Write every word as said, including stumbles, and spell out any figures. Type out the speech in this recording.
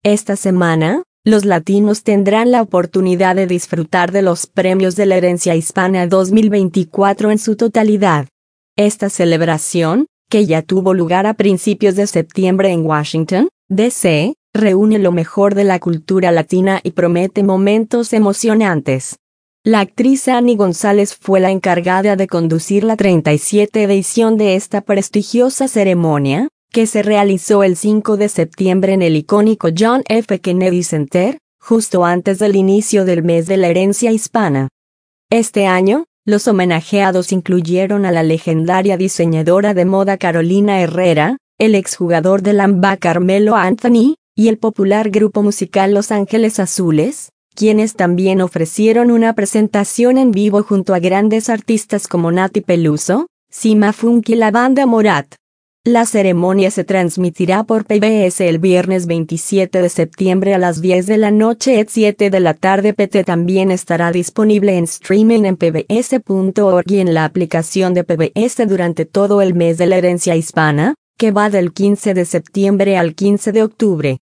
Esta semana, los latinos tendrán la oportunidad de disfrutar de los premios de la herencia hispana dos mil veinticuatro en su totalidad. Esta celebración, que ya tuvo lugar a principios de septiembre en Washington, D C, reúne lo mejor de la cultura latina y promete momentos emocionantes. La actriz Annie González fue la encargada de conducir la treinta y siete edición de esta prestigiosa ceremonia, que se realizó el cinco de septiembre en el icónico John F. Kennedy Center, justo antes del inicio del mes de la herencia hispana. Este año, los homenajeados incluyeron a la legendaria diseñadora de moda Carolina Herrera, el exjugador del N B A Carmelo Anthony, y el popular grupo musical Los Ángeles Azules, quienes también ofrecieron una presentación en vivo junto a grandes artistas como Nati Peluso, Sima Funk y la banda Morat. La ceremonia se transmitirá por P B S el viernes veintisiete de septiembre a las diez de la noche y siete de la tarde P T. También estará disponible en streaming en p b s punto org y en la aplicación de P B S durante todo el mes de la herencia hispana, que va del quince de septiembre al quince de octubre.